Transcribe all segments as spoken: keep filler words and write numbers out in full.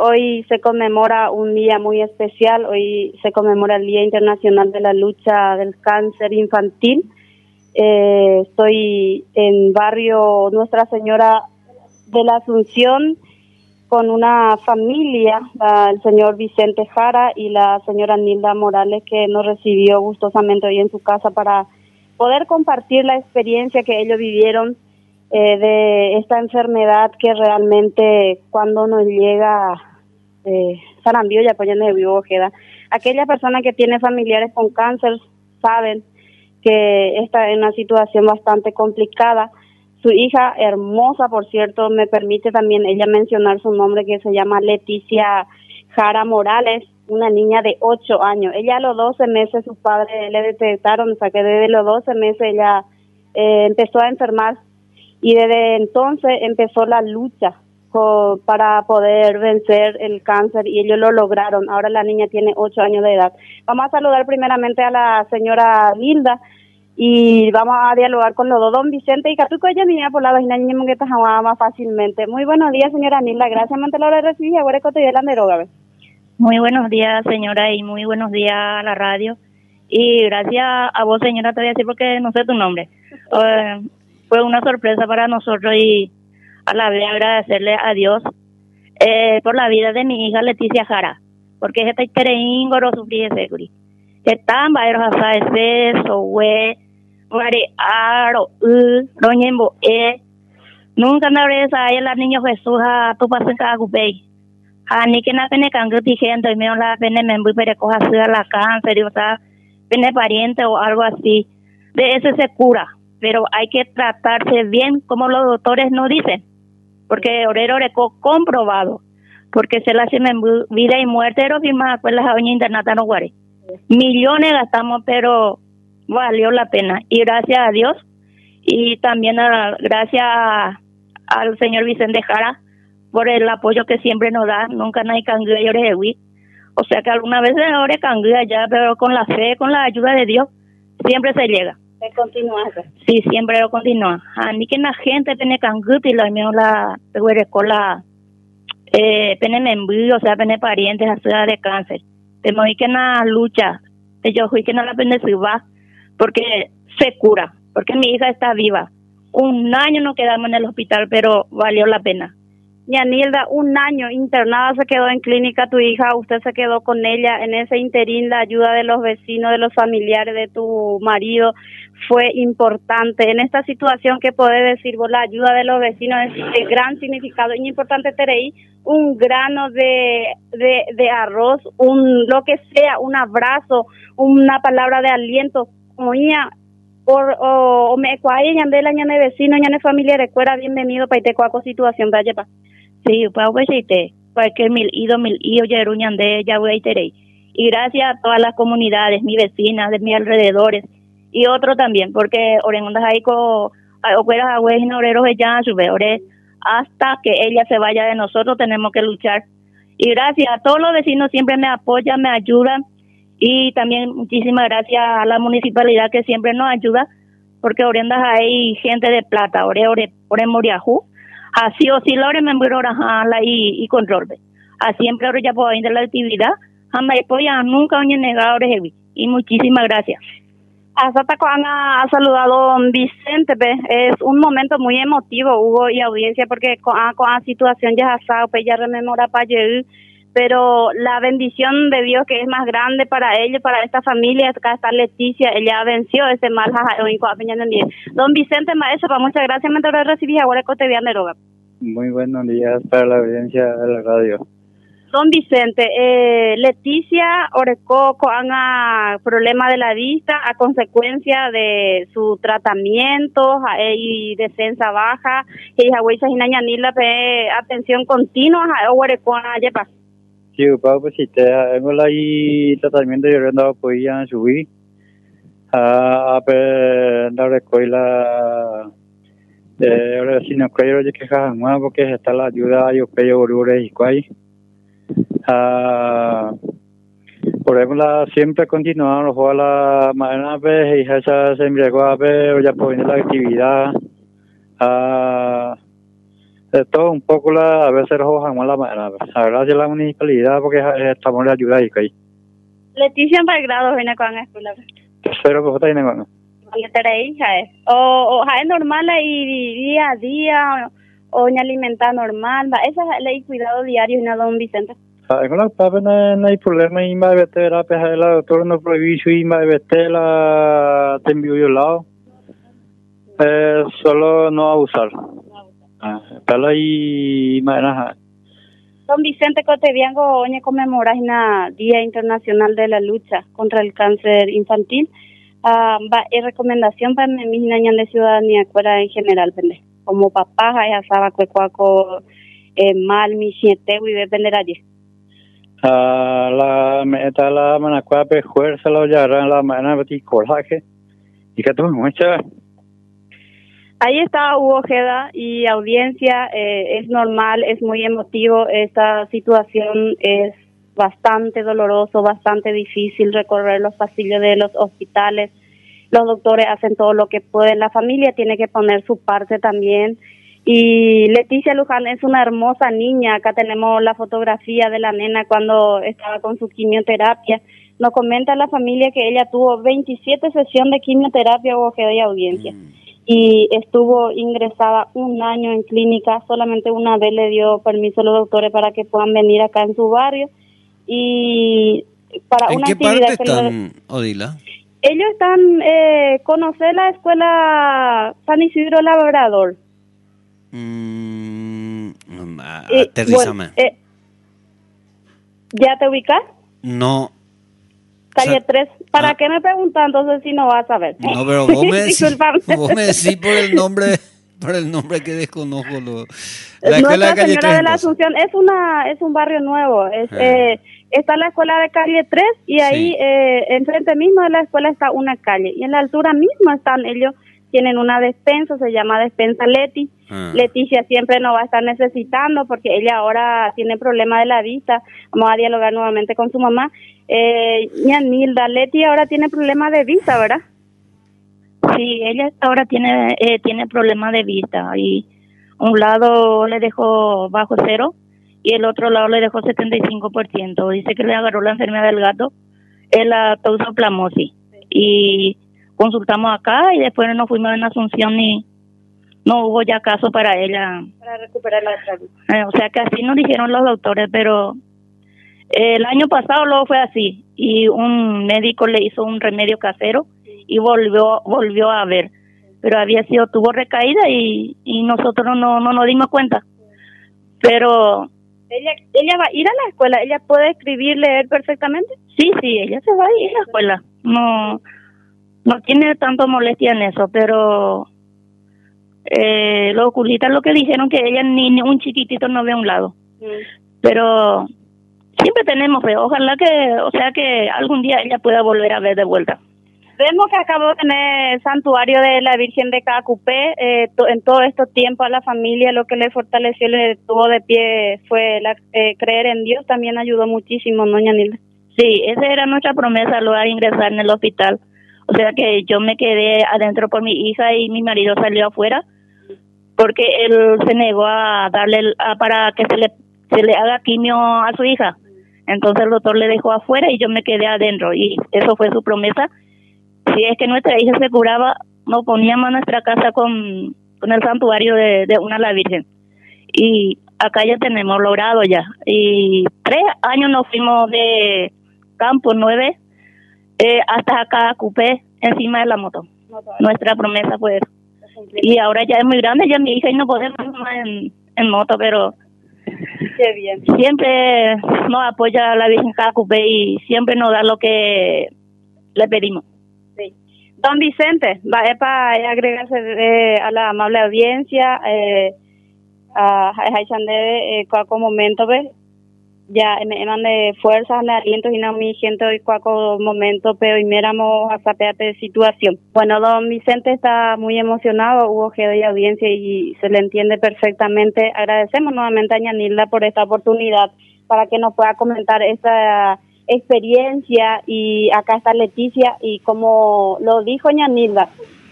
hoy se conmemora un día muy especial. Hoy se conmemora el Día Internacional de la Lucha del Cáncer Infantil. Eh, estoy en barrio Nuestra Señora de la Asunción con una familia, la, el señor Vicente Jara y la señora Nilda Morales, que nos recibió gustosamente hoy en su casa para poder compartir la experiencia que ellos vivieron eh, de esta enfermedad que realmente cuando nos llega eh, Sarambío y apoyan de vivo queda. Aquella persona que tiene familiares con cáncer saben que está en una situación bastante complicada. Su hija hermosa, por cierto, me permite también ella mencionar su nombre, que se llama Leticia Jara Morales, una niña de ocho años. Ella a los doce meses, sus padres le detectaron, o sea que desde los doce meses ella eh, empezó a enfermar y desde entonces empezó la lucha co- para poder vencer el cáncer y ellos lo lograron. Ahora la niña tiene ocho años de edad. Vamos a saludar primeramente a la señora Nilda y vamos a dialogar con los dos, don Vicente y Catuco, ella niña por la vagina niña que más fácilmente. Muy buenos días, señora Nilda, gracias por la recibí, ahora es que la deroga. Muy buenos días, señora, y muy buenos días a la radio. Y gracias a vos, señora, te voy a decir porque no sé tu nombre. Uh, fue una sorpresa para nosotros y a la vez agradecerle a Dios eh, por la vida de mi hija Leticia Jara, porque este tereíngoro sufrí de seguri. Que tan bayros a ese, sohue, Mare aro, u, roñembo, e. Nunca me habré sabido la niña Jesús a tu pasen cada cupey. A ni que na pene cangue gente y me la pene me voy para coja la cáncer y otra pene pariente o algo así. De ese se cura, pero hay que tratarse bien como los doctores nos dicen. Porque orero reco comprobado. Porque se la hace vida y muerte, pero firma pues la jaoña internata no guare. Millones gastamos, pero valió la pena. Y gracias a Dios y también a, gracias a, al señor Vicente Jara por el apoyo que siempre nos da. Nunca nadie canguea y ore de o sea que alguna vez ore canguea ya, pero con la fe, con la ayuda de Dios, siempre se llega. Se continúa. Sí, siempre lo continúa. A ni que la gente tiene canguea y la mío la con la eh, pene membrillo, o sea, pene parientes a ciudad de cáncer. Tenemos que en la lucha, yo fui que no la pende se va, porque se cura, porque mi hija está viva. Un año nos quedamos en el hospital, pero valió la pena. Yanilda, un año internada se quedó en clínica tu hija, usted se quedó con ella en ese interín, la ayuda de los vecinos, de los familiares de tu marido fue importante. En esta situación, ¿qué podés decir vos? La ayuda de los vecinos es de gran significado, es importante tener un grano de, de, de arroz, un lo que sea, un abrazo, una palabra de aliento, como ella, por o, o me cuaye ñande la ñane vecino, ñane familia, recuerda bienvenido para te cuaco situación, vaya pa. Sí, pues pues sí, cualquier mil ido mil ido ya ruñande ya voy a tener. Y gracias a todas las comunidades, mis vecinas, de mis alrededores y otros también, porque orengondas ahí con operas a güey y oreros ya sube, ore hasta que ella se vaya de nosotros tenemos que luchar. Y gracias a todos los vecinos siempre me apoyan, me ayudan y también muchísimas gracias a la municipalidad que siempre nos ayuda, porque orendas hay gente de plata, ore ore ore moriajú. Así o si lore me muero la y y control. Así siempre ahora ya puedo ir de la actividad, jamás ya nunca oye negado y muchísimas gracias. Hasta Ana ha saludado a don Vicente, ¿ve? Es un momento muy emotivo, Hugo y audiencia, porque con la situación ya ha pues ya rememora para llegar, pero la bendición de Dios que es más grande para ellos, para esta familia, acá está Leticia, ella venció ese mal. Don Vicente Maestro, muchas gracias, me te recibí ahora cotidiano de Roga. Muy buenos días para la audiencia de la radio. Don Vicente, eh, Leticia Oreco con problema de la vista a consecuencia de su tratamiento eh, y defensa baja y Hawaii Ñanila atención continua a Oreco a Yepa. Sí, pues si te hago la tratamiento yo no podía subir a la escuela eh ahora si no creo que jamás porque está la ayuda yo pello borures y cuay ah por ejemplo siempre continuar los juegos la mañana pues y esa se embriagó a ver ya por la actividad ah de todo un poco, la, a veces rojamos la manera, a ver si la municipalidad, porque eh, estamos de ayuda ahí. Leticia en Belgrado viene con la escuela. Tercero, pues, está con Vale, te hija es. O, o es normal y día a día, o, o ni alimentar normal, va. Esa es ley cuidado diario y nada, don Vicente. Con la papá no, no hay problema, y más de terapia, la doctora no prohibió, y más de la te envió violado. Eh, solo no abusar. Ah, pero ahí, más Don Vicente Cotebiango, hoy conmemora el Día Internacional de la Lucha contra el Cáncer Infantil. Ah, va, es recomendación para mi niña de ciudadanía fuera en general, ¿vende? Como papá, ya sabe que cuaco eh, mal, mi siete, y depender allí. Ah, la meta la manacua fuerza la ollarán la mana de coraje y que tú mucha. Ahí está Hugo Ojeda y audiencia, eh, es normal, es muy emotivo, esta situación es bastante doloroso, bastante difícil recorrer los pasillos de los hospitales, los doctores hacen todo lo que pueden, la familia tiene que poner su parte también. Y Leticia Luján es una hermosa niña, acá tenemos la fotografía de la nena cuando estaba con su quimioterapia. Nos comenta la familia que ella tuvo veintisiete sesiones de quimioterapia, Ojeda y audiencia. Mm. Y estuvo ingresada un año en clínica, solamente una vez le dio permiso a los doctores para que puedan venir acá en su barrio. Y para ¿En una qué actividad parte están, lo... Odila? Ellos están, eh, conocer la escuela San Isidro Labrador. Mm, eh, aterrízame. Bueno, eh, ¿ya te ubicas? No. Calle o sea, tres. ¿Para ah, qué me preguntas entonces si no vas a ver? No, pero vos me decís, vos me decís por el nombre, por el nombre que desconozco. Lo, la escuela de Calle Señora tres, de la Asunción es una es un barrio nuevo. Es, ah. eh, está la escuela de Calle tres y ahí sí. eh, enfrente mismo de la escuela está una calle y en la altura misma están ellos. Tienen una despensa, se llama Despensa Leti. Ah. Leticia siempre nos va a estar necesitando porque ella ahora tiene problema de la vista. Vamos a dialogar nuevamente con su mamá. Eh, Nilda, Leti ahora tiene problema de vista, ¿verdad? Sí, ella ahora tiene eh, tiene problema de vista y un lado le dejó bajo cero y el otro lado le dejó setenta y cinco por ciento. Dice que le agarró la enfermedad del gato, es la toxoplasmosis. Sí. Y consultamos acá y después nos fuimos en Asunción y no hubo ya caso para ella. Para recuperar la salud. Eh, o sea que así nos dijeron los doctores, pero eh, el año pasado luego fue así y un médico le hizo un remedio casero y volvió volvió a ver, pero había sido, tuvo recaída y, y nosotros no, no nos dimos cuenta. Pero ella ella va a ir a la escuela, ella puede escribir, leer perfectamente. Sí, sí, ella se va a ir a la escuela. No No tiene tanto molestia en eso, pero eh, los oculistas lo que dijeron que ella ni, ni un chiquitito no ve a un lado. Mm. Pero siempre tenemos fe, ojalá que, o sea que algún día ella pueda volver a ver de vuelta. Vemos que acabo de tener el santuario de la Virgen de Cacupé, eh, to, en todo este tiempo a la familia lo que le fortaleció, le tuvo de pie fue la, eh, creer en Dios, también ayudó muchísimo, ¿no, Nilda? Sí, esa era nuestra promesa, luego de ingresar en el hospital. O sea que yo me quedé adentro por mi hija y mi marido salió afuera porque él se negó a darle el, a, para que se le se le haga quimio a su hija. Entonces el doctor le dejó afuera y yo me quedé adentro y eso fue su promesa. Si es que nuestra hija se curaba, nos poníamos a nuestra casa con, con el santuario de, de una la Virgen. Y acá ya tenemos logrado ya. Y tres años nos fuimos de Campo nueve Eh, hasta acá Cupé encima de la moto. No, nuestra promesa fue eso. Y ahora ya es muy grande, ya mi hija y no podemos más en, en moto, pero qué bien. Siempre nos apoya la Virgen Cupé y siempre nos da lo que le pedimos. Sí. Don Vicente, va es para agregarse eh, a la amable audiencia, eh, a Jaixande, eh, cuaco momento, ¿ves? Ya me mande fuerzas, le alientos y no mi gente hoy cuaco momento, pero y miramos a saber de situación. Bueno, don Vicente está muy emocionado, hubo que de audiencia y se le entiende perfectamente. Agradecemos nuevamente a Ñanilda por esta oportunidad para que nos pueda comentar esta experiencia y acá está Leticia y como lo dijo Ñanilda,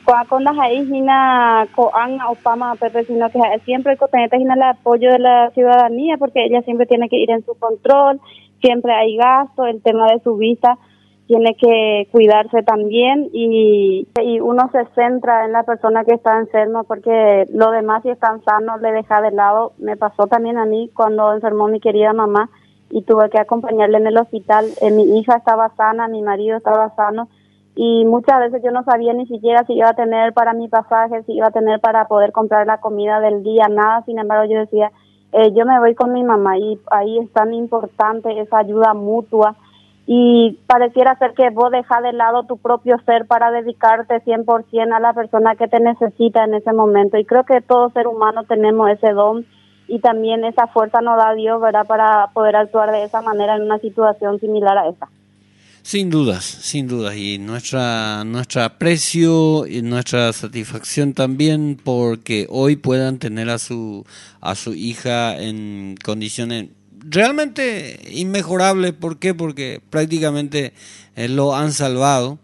con las hijas coan o pama pepe, sino que siempre cotenete el apoyo de la ciudadanía, porque ella siempre tiene que ir en su control, siempre hay gasto, el tema de su visa tiene que cuidarse también, y, y uno se centra en la persona que está enferma, porque lo demás, si están sanos, le deja de lado. Me pasó también a mí cuando enfermó mi querida mamá y tuve que acompañarle en el hospital. Eh, mi hija estaba sana, mi marido estaba sano, y muchas veces yo no sabía ni siquiera si iba a tener para mi pasaje, si iba a tener para poder comprar la comida del día, nada. Sin embargo, yo decía, eh, yo me voy con mi mamá, y ahí es tan importante esa ayuda mutua, y pareciera ser que vos dejas de lado tu propio ser para dedicarte cien por ciento a la persona que te necesita en ese momento, y creo que todo ser humano tenemos ese don, y también esa fuerza nos da Dios, ¿verdad?, para poder actuar de esa manera en una situación similar a esa. Sin dudas, sin dudas, y nuestra nuestro aprecio y nuestra satisfacción también porque hoy puedan tener a su a su hija en condiciones realmente inmejorables. ¿Por qué? Porque prácticamente eh, lo han salvado,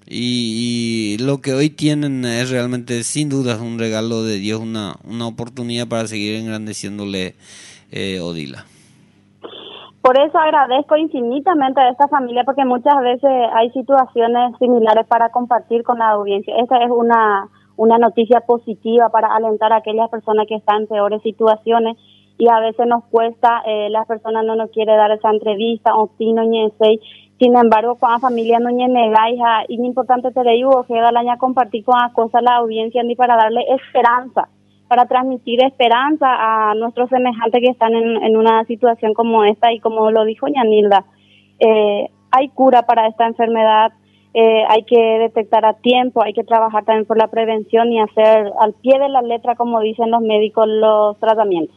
y, y lo que hoy tienen es realmente sin dudas un regalo de Dios, una una oportunidad para seguir engrandeciéndole, eh, Odila. Por eso agradezco infinitamente a esta familia, porque muchas veces hay situaciones similares para compartir con la audiencia. Esta es una una noticia positiva para alentar a aquellas personas que están en peores situaciones, y a veces nos cuesta, eh, las personas no nos quieren dar esa entrevista, o si no ñesei. Sin embargo, con la familia no ñenegáis, y es importante te digo que la compartir con la cosa la audiencia, ni para darle esperanza, para transmitir esperanza a nuestros semejantes que están en, en una situación como esta. Y como lo dijo Yanilda, eh, hay cura para esta enfermedad, eh, hay que detectar a tiempo, hay que trabajar también por la prevención y hacer al pie de la letra, como dicen los médicos, los tratamientos.